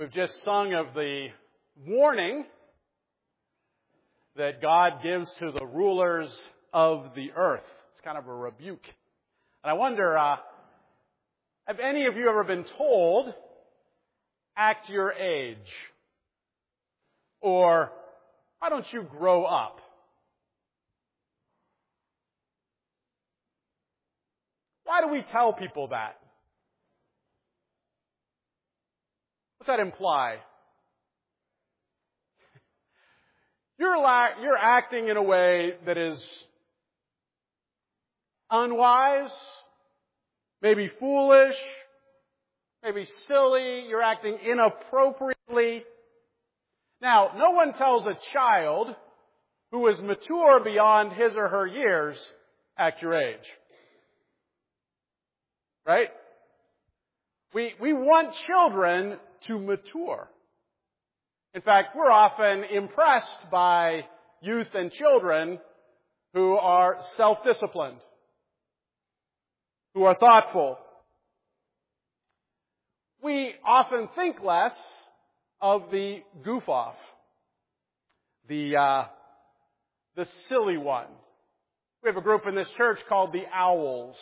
We've just sung of the warning that God gives to the rulers of the earth. It's kind of a rebuke. And I wonder, have any of you ever been told, act your age? Or, why don't you grow up? Why do we tell people that? What's that imply? You're acting in a way that is unwise, maybe foolish, maybe silly. You're acting inappropriately. Now, no one tells a child who is mature beyond his or her years, act your age. Right? We want children to mature. In fact, we're often impressed by youth and children who are self-disciplined, who are thoughtful. We often think less of the goof-off, the silly one. We have a group in this church called the Owls.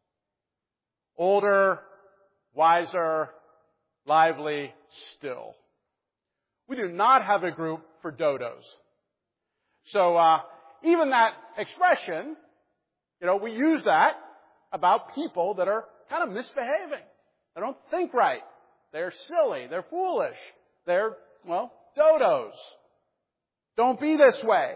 Older, wiser, lively, still. We do not have a group for dodos. So even that expression, we use that about people that are kind of misbehaving. They don't think right. They're silly. They're foolish. They're, dodos. Don't be this way.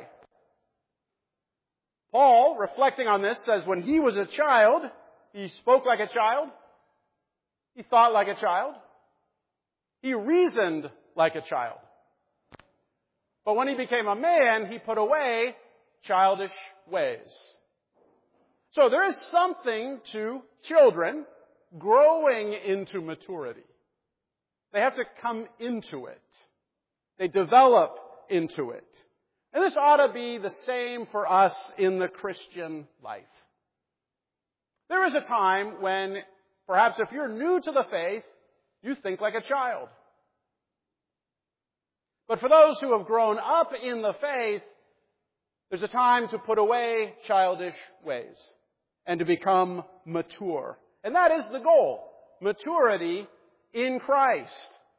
Paul, reflecting on this, says when he was a child, he spoke like a child. He thought like a child. He reasoned like a child. But when he became a man, he put away childish ways. So there is something to children growing into maturity. They have to come into it. They develop into it. And this ought to be the same for us in the Christian life. There is a time when, perhaps if you're new to the faith, you think like a child. But for those who have grown up in the faith, there's a time to put away childish ways and to become mature. And that is the goal. Maturity in Christ.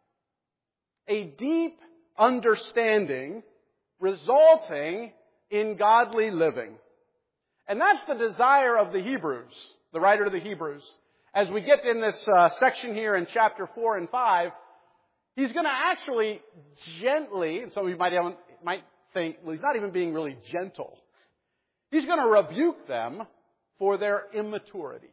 A deep understanding resulting in godly living. And that's the desire of the Hebrews, the writer of the Hebrews. As we get in this section here in chapter 4 and 5, he's going to actually gently, and some of you might think, well, he's not even being really gentle. He's going to rebuke them for their immaturity.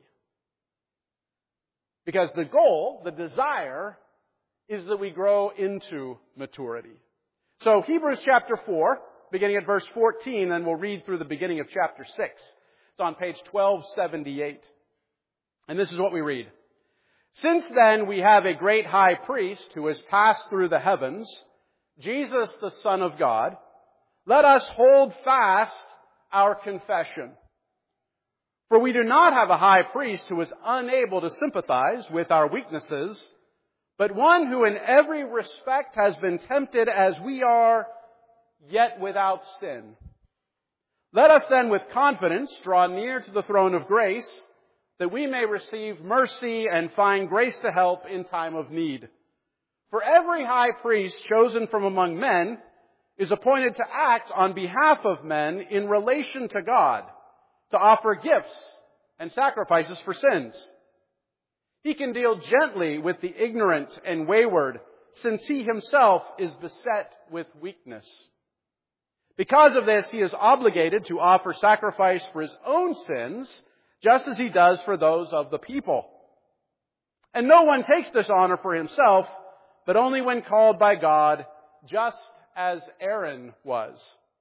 Because the goal, the desire, is that we grow into maturity. So Hebrews chapter 4, beginning at verse 14, then we'll read through the beginning of chapter 6. It's on page 1278. And this is what we read. Since then we have a great high priest who has passed through the heavens, Jesus the Son of God, let us hold fast our confession. For we do not have a high priest who is unable to sympathize with our weaknesses, but one who in every respect has been tempted as we are, yet without sin. Let us then with confidence draw near to the throne of grace, that we may receive mercy and find grace to help in time of need. For every high priest chosen from among men is appointed to act on behalf of men in relation to God, to offer gifts and sacrifices for sins. He can deal gently with the ignorant and wayward, since he himself is beset with weakness. Because of this, he is obligated to offer sacrifice for his own sins, just as he does for those of the people. And no one takes this honor for himself, but only when called by God, just as Aaron was.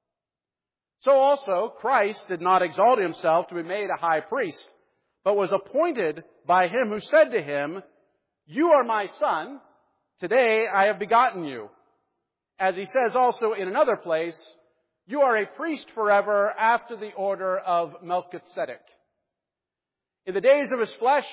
So also, Christ did not exalt himself to be made a high priest, but was appointed by him who said to him, "You are my son, today I have begotten you." As he says also in another place, "You are a priest forever after the order of Melchizedek." In the days of his flesh,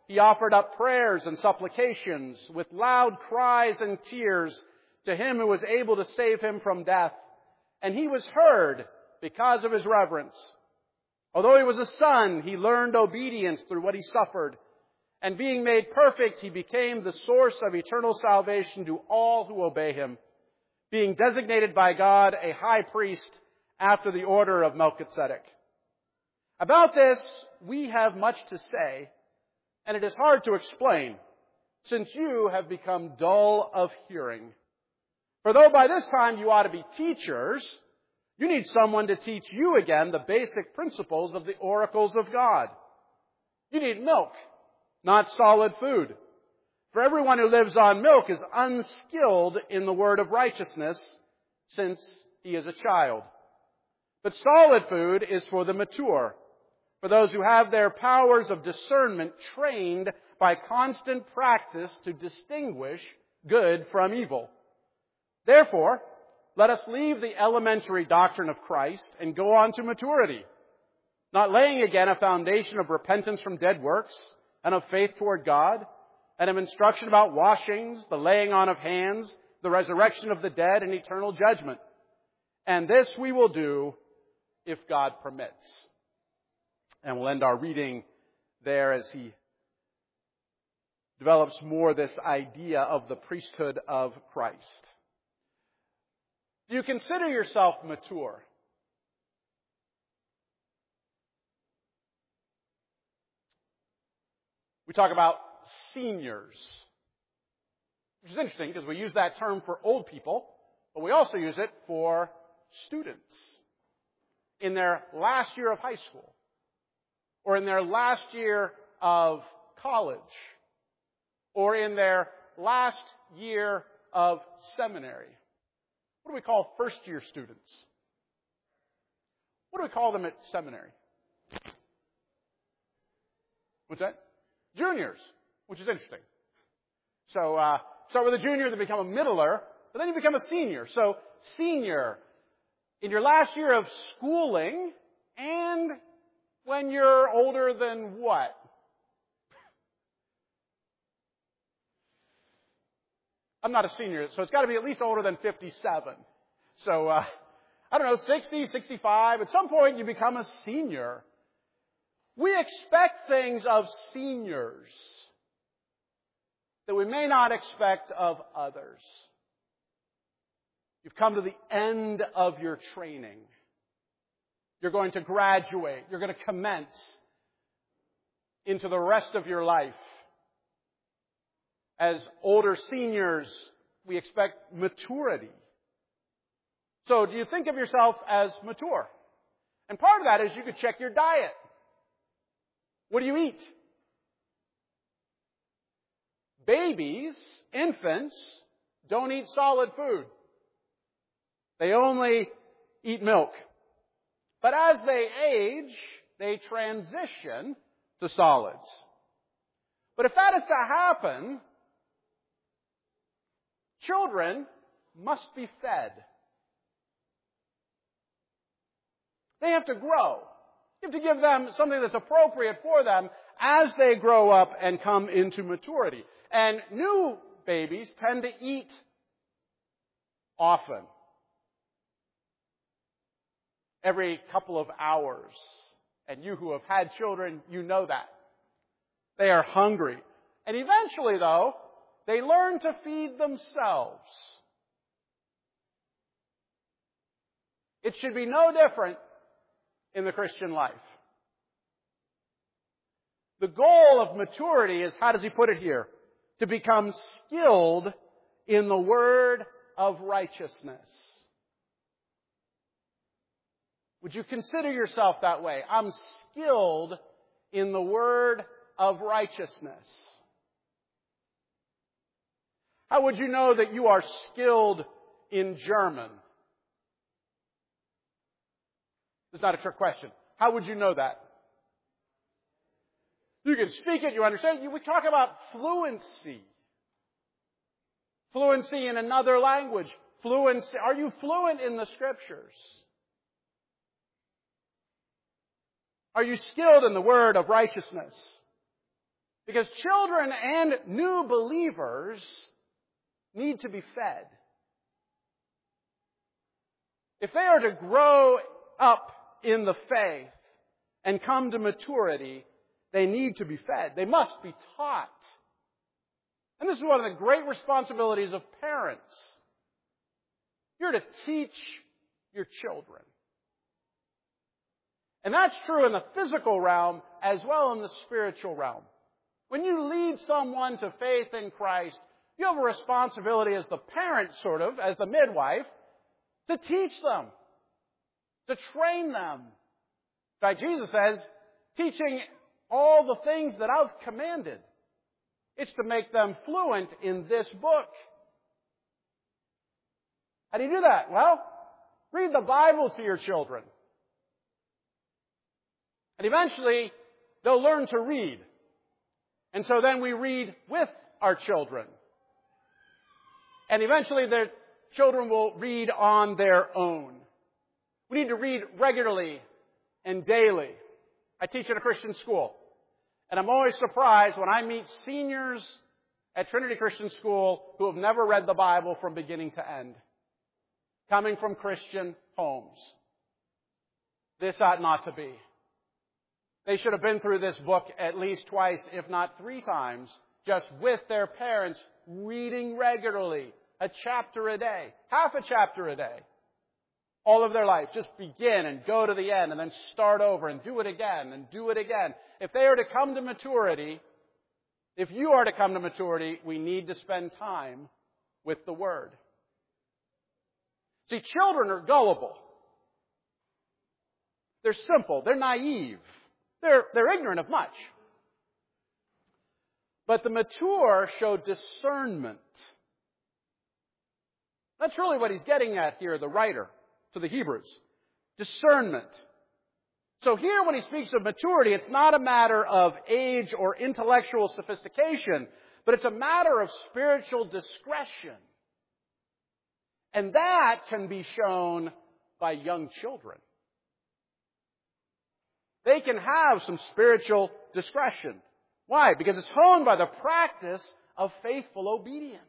he offered up prayers and supplications with loud cries and tears to him who was able to save him from death. And he was heard because of his reverence. Although he was a son, he learned obedience through what he suffered. And being made perfect, he became the source of eternal salvation to all who obey him, being designated by God a high priest after the order of Melchizedek. About this, we have much to say, and it is hard to explain, since you have become dull of hearing. For though by this time you ought to be teachers, you need someone to teach you again the basic principles of the oracles of God. You need milk, not solid food. For everyone who lives on milk is unskilled in the word of righteousness, since he is a child. But solid food is for the mature, for those who have their powers of discernment trained by constant practice to distinguish good from evil. Therefore, let us leave the elementary doctrine of Christ and go on to maturity, not laying again a foundation of repentance from dead works and of faith toward God, and of instruction about washings, the laying on of hands, the resurrection of the dead, and eternal judgment. And this we will do if God permits. And we'll end our reading there as he develops more this idea of the priesthood of Christ. Do you consider yourself mature? We talk about seniors, which is interesting because we use that term for old people, but we also use it for students in their last year of high school or in their last year of college or in their last year of seminary. What do we call first-year students? What do we call them at seminary? What's that? Juniors, which is interesting. So, start with a junior, then become a middler, but then you become a senior. So, senior, in your last year of schooling, and when you're older than what? I'm not a senior, so it's got to be at least older than 57. So, I don't know, 60, 65. At some point, you become a senior. We expect things of seniors that we may not expect of others. You've come to the end of your training. You're going to graduate. You're going to commence into the rest of your life. As older seniors, we expect maturity. So do you think of yourself as mature? And part of that is you could check your diet. What do you eat? Babies, infants, don't eat solid food. They only eat milk. But as they age, they transition to solids. But if that is to happen, children must be fed. They have to grow. You have to give them something that's appropriate for them as they grow up and come into maturity. And new babies tend to eat often. Every couple of hours. And you who have had children, you know that. They are hungry. And eventually, though, they learn to feed themselves. It should be no different in the Christian life. The goal of maturity is, how does he put it here? To become skilled in the word of righteousness. Would you consider yourself that way? I'm skilled in the word of righteousness. How would you know that you are skilled in German? It's not a trick question. How would you know that? You can speak it, you understand. We talk about fluency. Fluency in another language. Fluency. Are you fluent in the Scriptures? Are you skilled in the word of righteousness? Because children and new believers need to be fed. If they are to grow up in the faith and come to maturity, they need to be fed. They must be taught. And this is one of the great responsibilities of parents. You're to teach your children. And that's true in the physical realm as well in the spiritual realm. When you lead someone to faith in Christ, you have a responsibility as the parent, sort of, as the midwife, to teach them, to train them. In fact, Jesus says, teaching all the things that I've commanded. It's to make them fluent in this book. How do you do that? Well, read the Bible to your children. And eventually, they'll learn to read. And so then we read with our children. And eventually their children will read on their own. We need to read regularly and daily. I teach at a Christian school. And I'm always surprised when I meet seniors at Trinity Christian School who have never read the Bible from beginning to end, coming from Christian homes. This ought not to be. They should have been through this book at least twice, if not 3 times, just with their parents, reading regularly, a chapter a day, half a chapter a day, all of their life. Just begin and go to the end and then start over and do it again and do it again. If they are to come to maturity, if you are to come to maturity, we need to spend time with the Word. See, children are gullible. They're simple. They're naive. They're ignorant of much. But the mature show discernment. That's really what he's getting at here, the writer to the Hebrews. Discernment. So here when he speaks of maturity, it's not a matter of age or intellectual sophistication, but it's a matter of spiritual discretion. And that can be shown by young children. They can have some spiritual discretion. Why? Because it's honed by the practice of faithful obedience.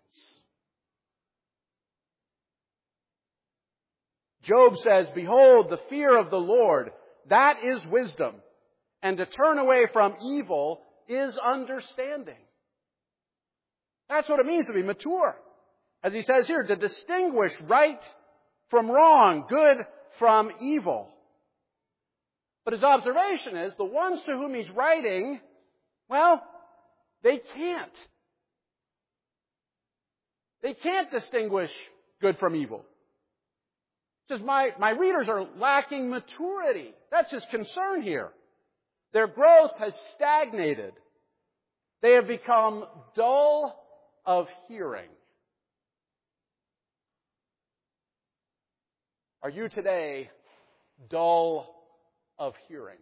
Job says, "Behold, the fear of the Lord, that is wisdom, and to turn away from evil is understanding." That's what it means to be mature. As he says here, to distinguish right from wrong, good from evil. But his observation is, the ones to whom he's writing, well, they can't. They can't distinguish good from evil. He says, my readers are lacking maturity. That's his concern here. Their growth has stagnated. They have become dull of hearing. Are you today dull of hearing?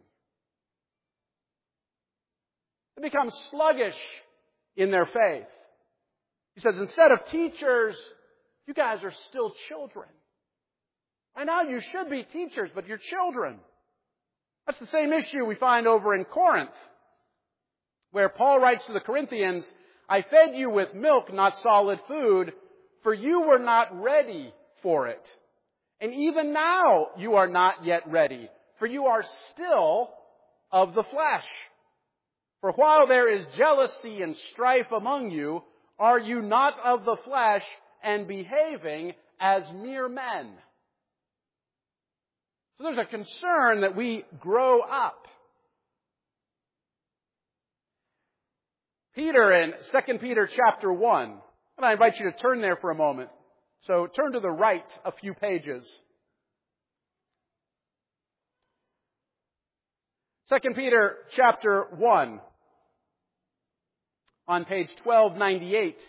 They become sluggish in their faith. He says, instead of teachers, you guys are still children. I know you should be teachers, but you're children. That's the same issue we find over in Corinth, where Paul writes to the Corinthians, "I fed you with milk, not solid food, for you were not ready for it. And even now you are not yet ready, for you are still of the flesh. For while there is jealousy and strife among you, are you not of the flesh and behaving as mere men?" So there's a concern that we grow up. Peter in 2 Peter chapter 1, and I invite you to turn there for a moment. So turn to the right a few pages. 2 Peter chapter 1 on page 1298.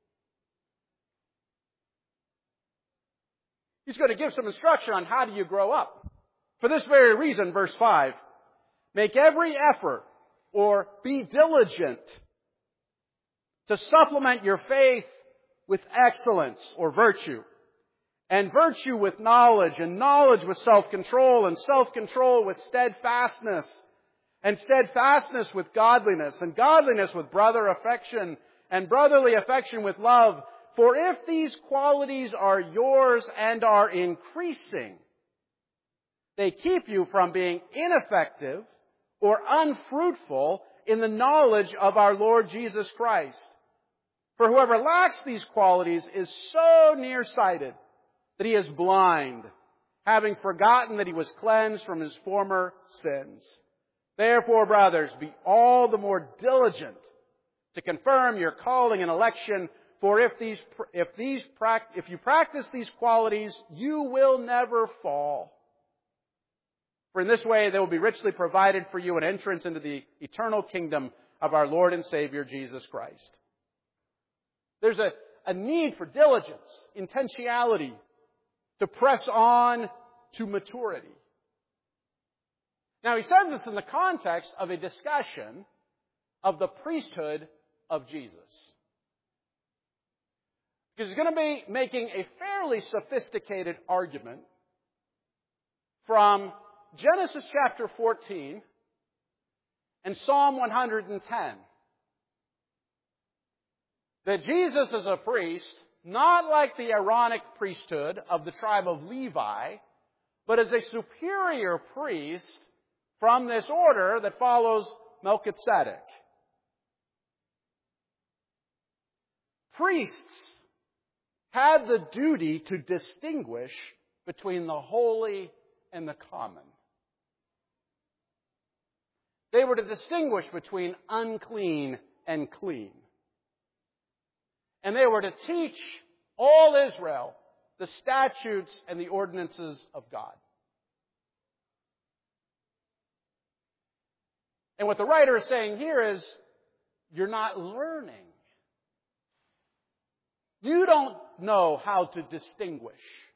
He's going to give some instruction on how do you grow up. For this very reason, verse 5, make every effort or be diligent to supplement your faith with excellence or virtue, and virtue with knowledge, and knowledge with self-control, and self-control with steadfastness, and steadfastness with godliness, and godliness with brother affection, and brotherly affection with love. For if these qualities are yours and are increasing, they keep you from being ineffective or unfruitful in the knowledge of our Lord Jesus Christ. For whoever lacks these qualities is so nearsighted that he is blind, having forgotten that he was cleansed from his former sins. Therefore, brothers, be all the more diligent to confirm your calling and election, for if you practice these qualities, you will never fall. For in this way there will be richly provided for you an entrance into the eternal kingdom of our Lord and Savior Jesus Christ. There's a need for diligence, intentionality, to press on to maturity. Now he says this in the context of a discussion of the priesthood of Jesus. Because he's going to be making a fairly sophisticated argument from Genesis chapter 14 and Psalm 110. That Jesus is a priest, not like the Aaronic priesthood of the tribe of Levi, but as a superior priest from this order that follows Melchizedek. Priests had the duty to distinguish between the holy and the common. They were to distinguish between unclean and clean. And they were to teach all Israel the statutes and the ordinances of God. And what the writer is saying here is, you're not learning. You don't know how to distinguish.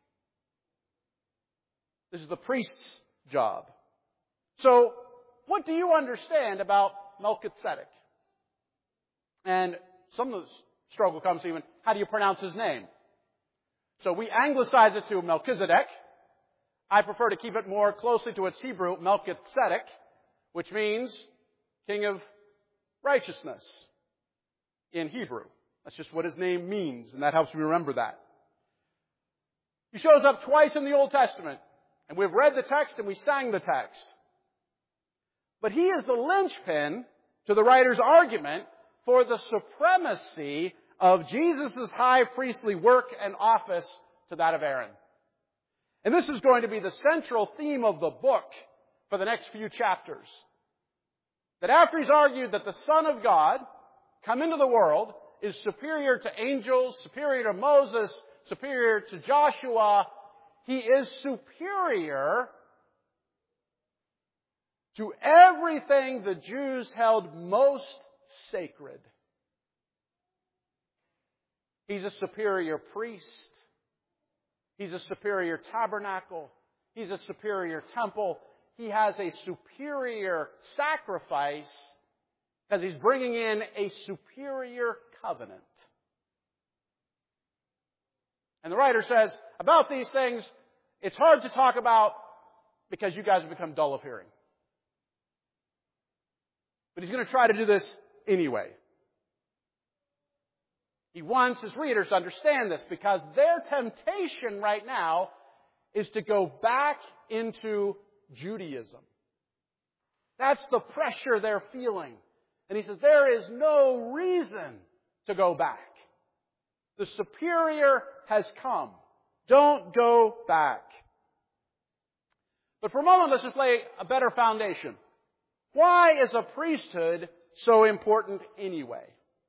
This is the priest's job. So, what do you understand about Melchizedek? And some of the struggle comes even, how do you pronounce his name? So we anglicize it to Melchizedek. I prefer to keep it more closely to its Hebrew, Melchizedek, which means king of righteousness in Hebrew. That's just what his name means, and that helps me remember that. He shows up twice in the Old Testament, and we've read the text and we sang the text. But he is the linchpin to the writer's argument for the supremacy of Jesus' high priestly work and office to that of Aaron. And this is going to be the central theme of the book for the next few chapters. That after he's argued that the Son of God, come into the world, is superior to angels, superior to Moses, superior to Joshua, he is superior to everything the Jews held most sacred. He's a superior priest. He's a superior tabernacle. He's a superior temple. He has a superior sacrifice because he's bringing in a superior covenant. And the writer says, about these things, it's hard to talk about because you guys have become dull of hearing. But he's going to try to do this anyway. He wants his readers to understand this because their temptation right now is to go back into Judaism. That's the pressure they're feeling. And he says there is no reason to go back. The superior has come. Don't go back. But for a moment, let's just lay a better foundation. Why is a priesthood so important anyway?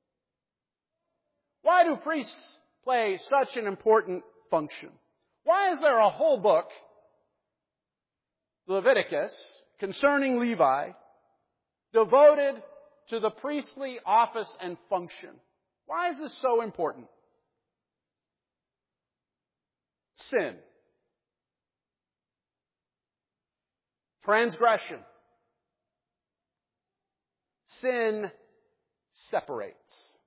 Why do priests play such an important function? Why is there a whole book, Leviticus, concerning Levi, devoted to the priestly office and function? Why is this so important? Sin. Transgression. Sin separates.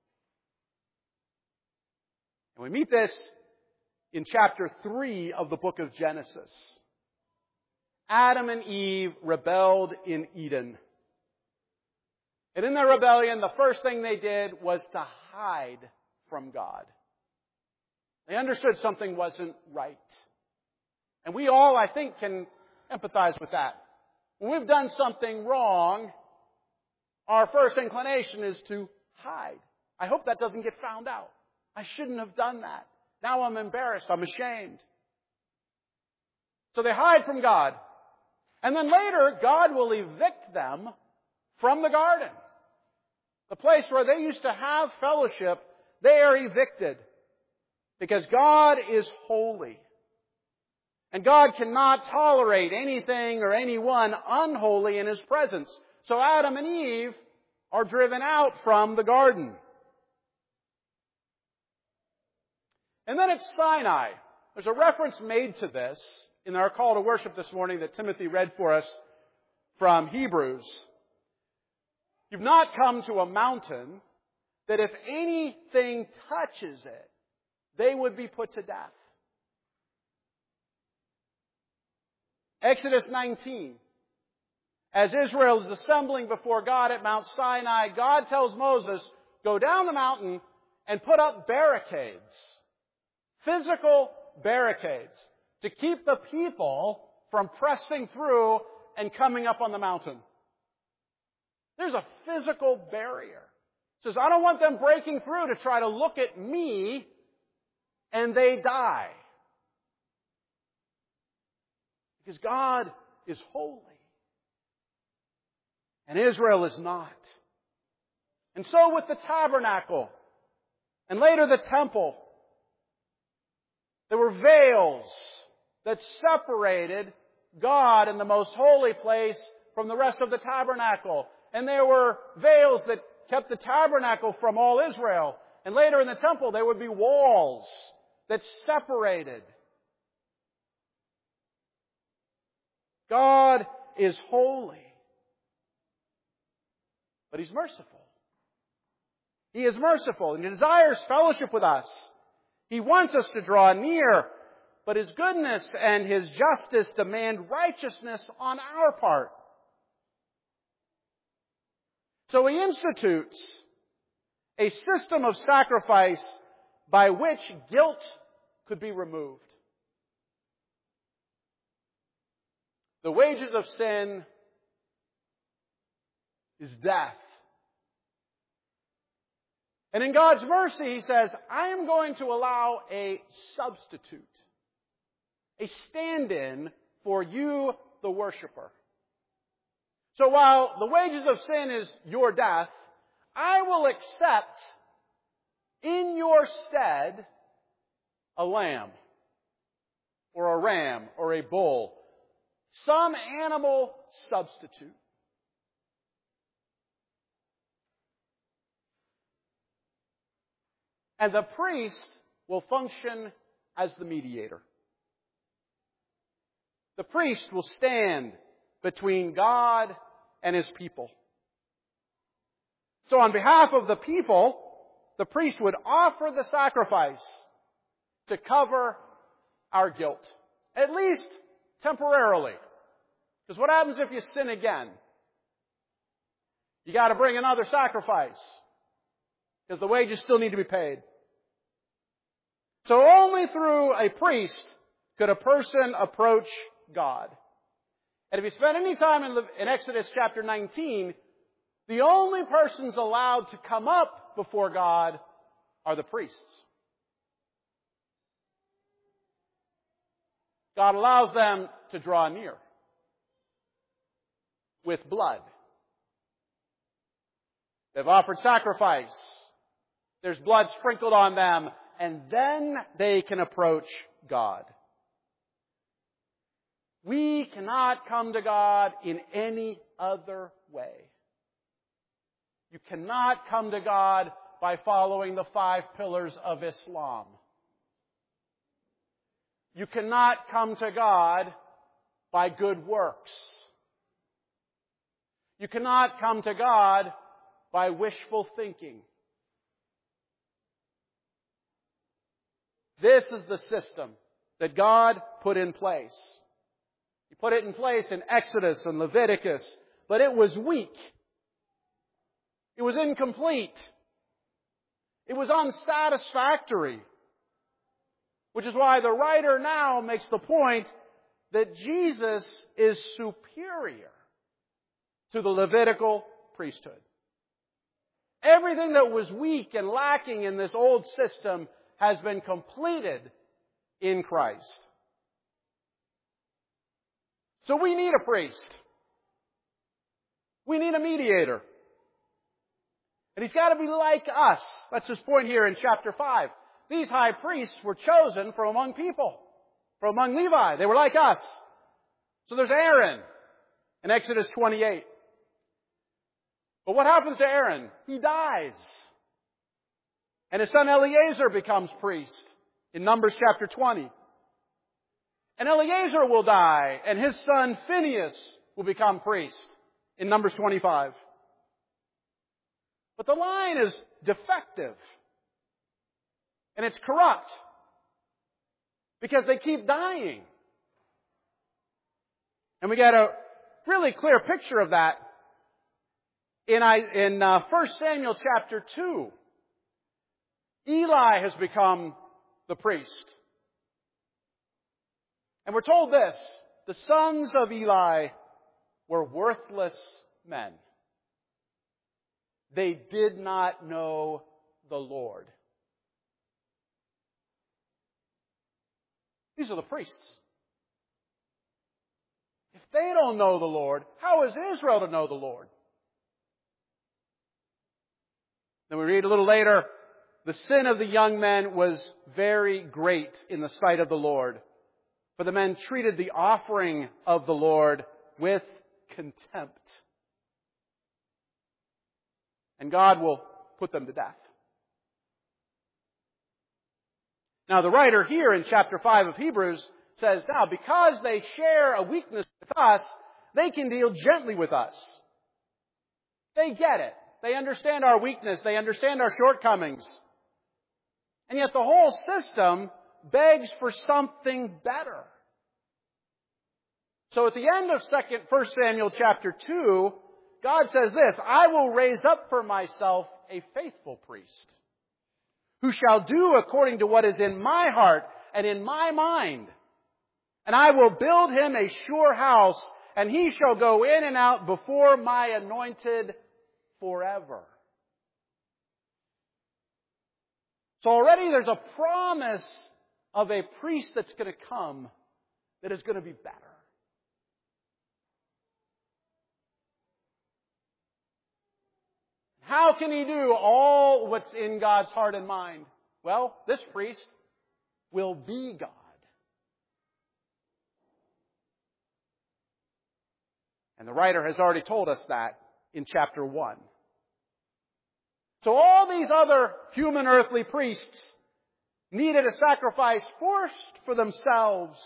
And we meet this in chapter 3 of the book of Genesis. Adam and Eve rebelled in Eden. And in their rebellion, the first thing they did was to hide from God. They understood something wasn't right. And we all, I think, can empathize with that. When we've done something wrong, our first inclination is to hide. I hope that doesn't get found out. I shouldn't have done that. Now I'm embarrassed. I'm ashamed. So they hide from God. And then later, God will evict them from the garden. The place where they used to have fellowship, they are evicted. Because God is holy. And God cannot tolerate anything or anyone unholy in His presence. So Adam and Eve are driven out from the garden. And then at Sinai, there's a reference made to this in our call to worship this morning that Timothy read for us from Hebrews. You've not come to a mountain that if anything touches it, they would be put to death. Exodus 19. As Israel is assembling before God at Mount Sinai, God tells Moses, go down the mountain and put up barricades. Physical barricades. To keep the people from pressing through and coming up on the mountain. There's a physical barrier. It says, I don't want them breaking through to try to look at me and they die. Because God is holy. And Israel is not. And so with the tabernacle, and later the temple, there were veils that separated God in the most holy place from the rest of the tabernacle. And there were veils that kept the tabernacle from all Israel. And later in the temple, there would be walls that separated. God is holy. But He's merciful. He is merciful and He desires fellowship with us. He wants us to draw near, but His goodness and His justice demand righteousness on our part. So He institutes a system of sacrifice by which guilt could be removed. The wages of sin is death. And in God's mercy, He says, I am going to allow a substitute, a stand-in for you, the worshiper. So while the wages of sin is your death, I will accept in your stead a lamb or a ram or a bull, some animal substitute. And the priest will function as the mediator. The priest will stand between God and His people. So on behalf of the people, the priest would offer the sacrifice to cover our guilt. At least temporarily. Because what happens if you sin again? You got to bring another sacrifice. Because the wages still need to be paid. So only through a priest could a person approach God. And if you spend any time in Exodus chapter 19, the only persons allowed to come up before God are the priests. God allows them to draw near with blood. They've offered sacrifice. There's blood sprinkled on them, and then they can approach God. We cannot come to God in any other way. You cannot come to God by following the 5 pillars of Islam. You cannot come to God by good works. You cannot come to God by wishful thinking. This is the system that God put in place. He put it in place in Exodus and Leviticus, but it was weak. It was incomplete. It was unsatisfactory. Which is why the writer now makes the point that Jesus is superior to the Levitical priesthood. Everything that was weak and lacking in this old system has been completed in Christ. So we need a priest. We need a mediator. And he's got to be like us. That's his point here in chapter 5. These high priests were chosen from among people, from among Levi. They were like us. So there's Aaron in Exodus 28. But what happens to Aaron? He dies. And his son Eleazar becomes priest in Numbers chapter 20. And Eleazar will die, and his son Phinehas will become priest in Numbers 25. But the line is defective. And it's corrupt. Because they keep dying. And we get a really clear picture of that in 1 Samuel chapter 2. Eli has become the priest. And we're told this: the sons of Eli were worthless men. They did not know the Lord. These are the priests. If they don't know the Lord, how is Israel to know the Lord? Then we read a little later, the sin of the young men was very great in the sight of the Lord. For the men treated the offering of the Lord with contempt. And God will put them to death. Now the writer here in chapter 5 of Hebrews says, now because they share a weakness with us, they can deal gently with us. They get it. They understand our weakness. They understand our shortcomings. And yet the whole system begs for something better. So at the end of 1 Samuel chapter 2, God says this, I will raise up for myself a faithful priest, who shall do according to what is in my heart and in my mind. And I will build him a sure house, and he shall go in and out before my anointed forever. So already there's a promise of a priest that's going to come that is going to be better. How can he do all what's in God's heart and mind? Well, this priest will be God. And the writer has already told us that in chapter 1. So all these other human earthly priests needed a sacrifice first for themselves.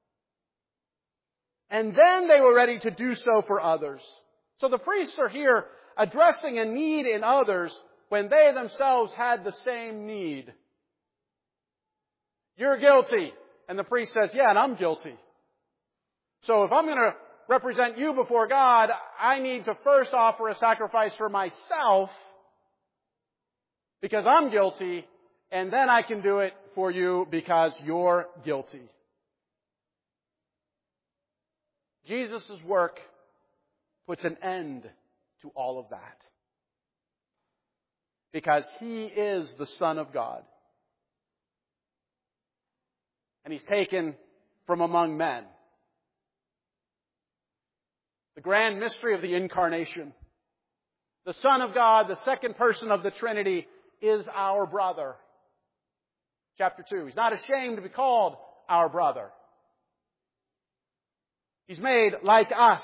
And then they were ready to do so for others. So the priests are here addressing a need in others when they themselves had the same need. You're guilty. And the priest says, yeah, and I'm guilty. So if I'm going to represent you before God, I need to first offer a sacrifice for myself because I'm guilty, and then I can do it for you because you're guilty. Jesus' work puts an end to all of that. Because He is the Son of God. And He's taken from among men. The grand mystery of the Incarnation. The Son of God, the second person of the Trinity, is our brother. Chapter 2. He's not ashamed to be called our brother. He's made like us.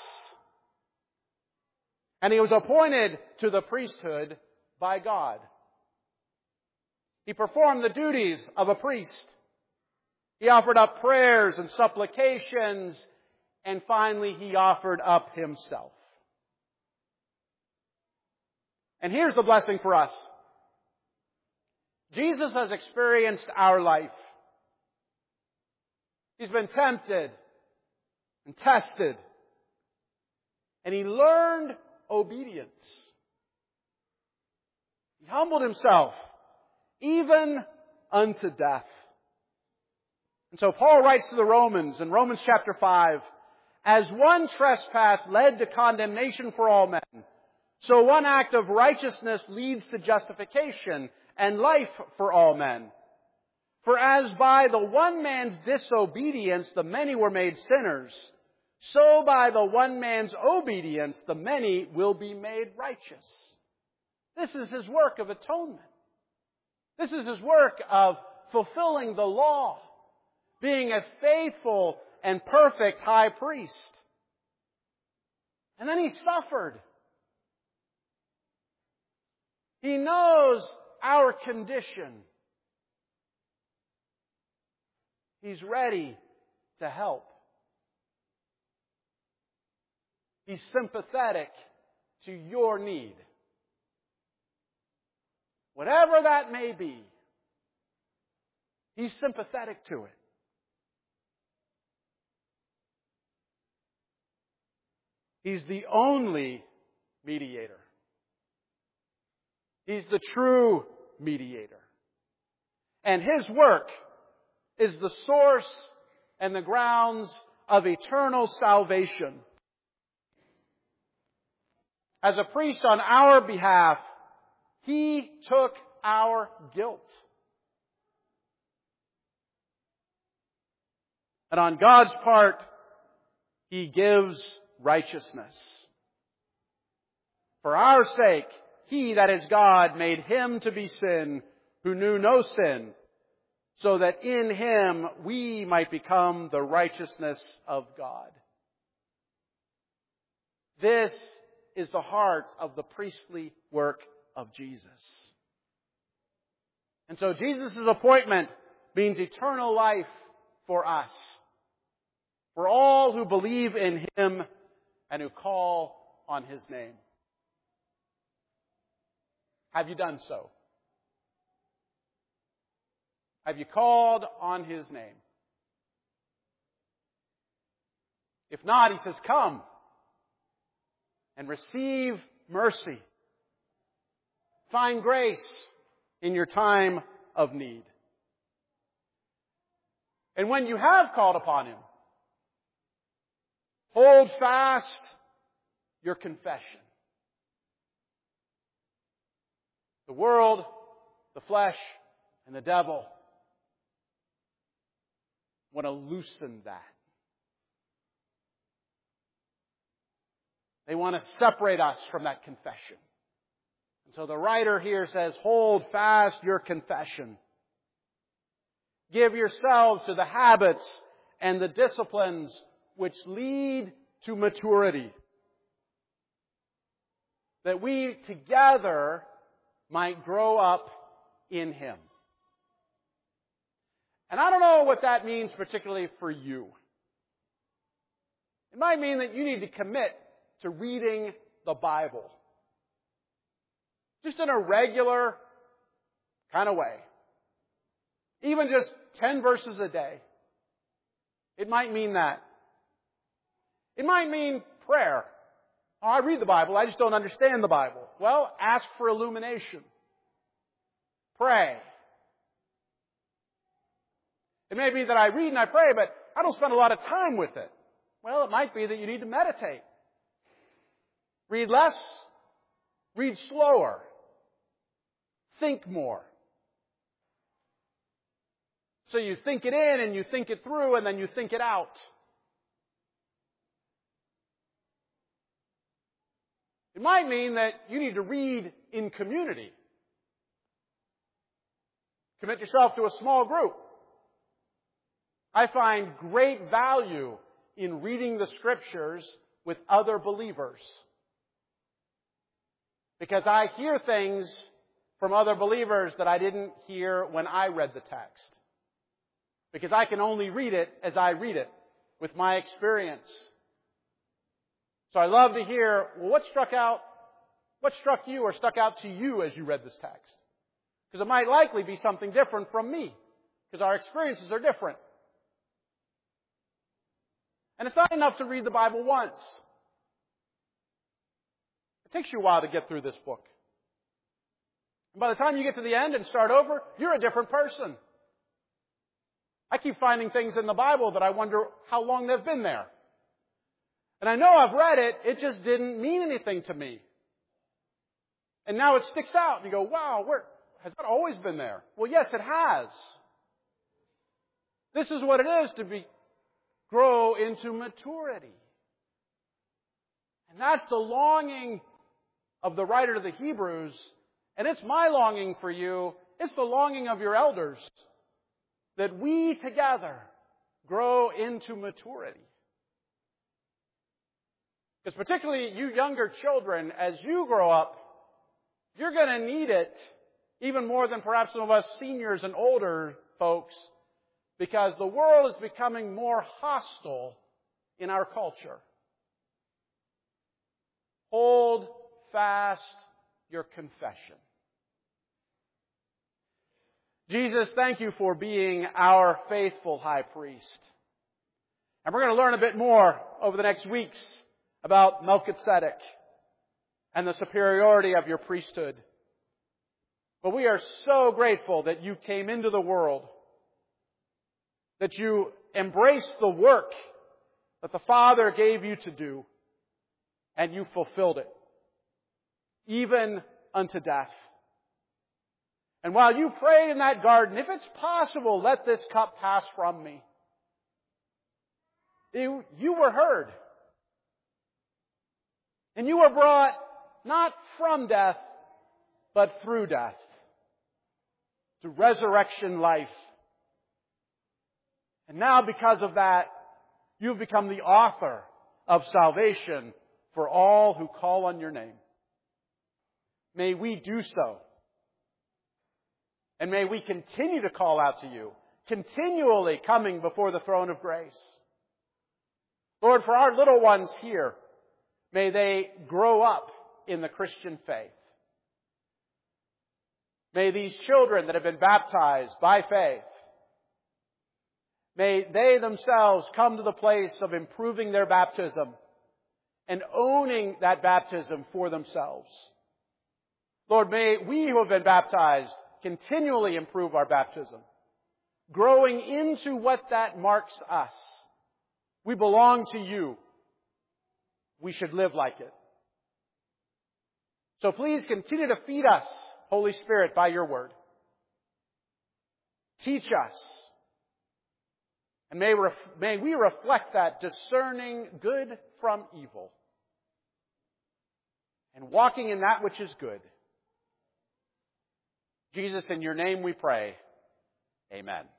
And He was appointed to the priesthood by God. He performed the duties of a priest. He offered up prayers and supplications. And finally, He offered up Himself. And here's the blessing for us. Jesus has experienced our life. He's been tempted and tested. And He learned obedience. He humbled himself, even unto death. And so Paul writes to the Romans in Romans chapter 5, as one trespass led to condemnation for all men, so one act of righteousness leads to justification and life for all men. For as by the one man's disobedience the many were made sinners, so by the one man's obedience the many will be made righteous. This is his work of atonement. This is his work of fulfilling the law, being a faithful and perfect high priest. And then he suffered. He knows our condition. He's ready to help. He's sympathetic to your need. Whatever that may be, he's sympathetic to it. He's the only mediator. He's the true mediator. And his work is the source and the grounds of eternal salvation. As a priest on our behalf, he took our guilt. And on God's part, he gives righteousness. For our sake, he, that is God, made him to be sin who knew no sin, so that in him we might become the righteousness of God. This is the heart of the priestly work of Jesus. And so Jesus' appointment means eternal life for us, for all who believe in him and who call on his name. Have you done so? Have you called on his name? If not, he says, come and receive mercy. Find grace in your time of need. And when you have called upon him, hold fast your confession. The world, the flesh, and the devil want to loosen that. They want to separate us from that confession. And so the writer here says, hold fast your confession. Give yourselves to the habits and the disciplines which lead to maturity, that we together might grow up in him. And I don't know what that means particularly for you. It might mean that you need to commit to reading the Bible, just in a regular kind of way. Even just 10 verses a day. It might mean that. It might mean prayer. Oh, I read the Bible, I just don't understand the Bible. Well, ask for illumination. Pray. It may be that I read and I pray, but I don't spend a lot of time with it. Well, it might be that you need to meditate. Read less, read slower, think more. So you think it in and you think it through and then you think it out. It might mean that you need to read in community. Commit yourself to a small group. I find great value in reading the Scriptures with other believers, because I hear things from other believers that I didn't hear when I read the text. Because I can only read it as I read it, with my experience. So I love to hear, well, what struck you or stuck out to you as you read this text? Because it might likely be something different from me, because our experiences are different. And it's not enough to read the Bible once. It takes you a while to get through this book. And by the time you get to the end and start over, you're a different person. I keep finding things in the Bible that I wonder how long they've been there. And I know I've read it, it just didn't mean anything to me. And now it sticks out, and you go, wow, has that always been there? Well, yes, it has. This is what it is to grow into maturity. And that's the longing of the writer to the Hebrews, and it's my longing for you. It's the longing of your elders that we together grow into maturity. Because particularly you younger children, as you grow up, you're going to need it even more than perhaps some of us seniors and older folks, because the world is becoming more hostile in our culture. Hold fast your confession. Jesus, thank you for being our faithful high priest. And we're going to learn a bit more over the next weeks about Melchizedek and the superiority of your priesthood. But we are so grateful that you came into the world, that you embraced the work that the Father gave you to do, and you fulfilled it, even unto death. And while you prayed in that garden, if it's possible, let this cup pass from me. You were heard. And you were brought not from death, but through death, to resurrection life. And now because of that, you've become the author of salvation for all who call on your name. May we do so. And may we continue to call out to you, continually coming before the throne of grace. Lord, for our little ones here, may they grow up in the Christian faith. May these children that have been baptized by faith, may they themselves come to the place of improving their baptism and owning that baptism for themselves. Lord, may we who have been baptized continually improve our baptism, growing into what that marks us. We belong to you. We should live like it. So please continue to feed us, Holy Spirit, by your word. Teach us. And may we reflect that, discerning good from evil and walking in that which is good. Jesus, in your name we pray. Amen.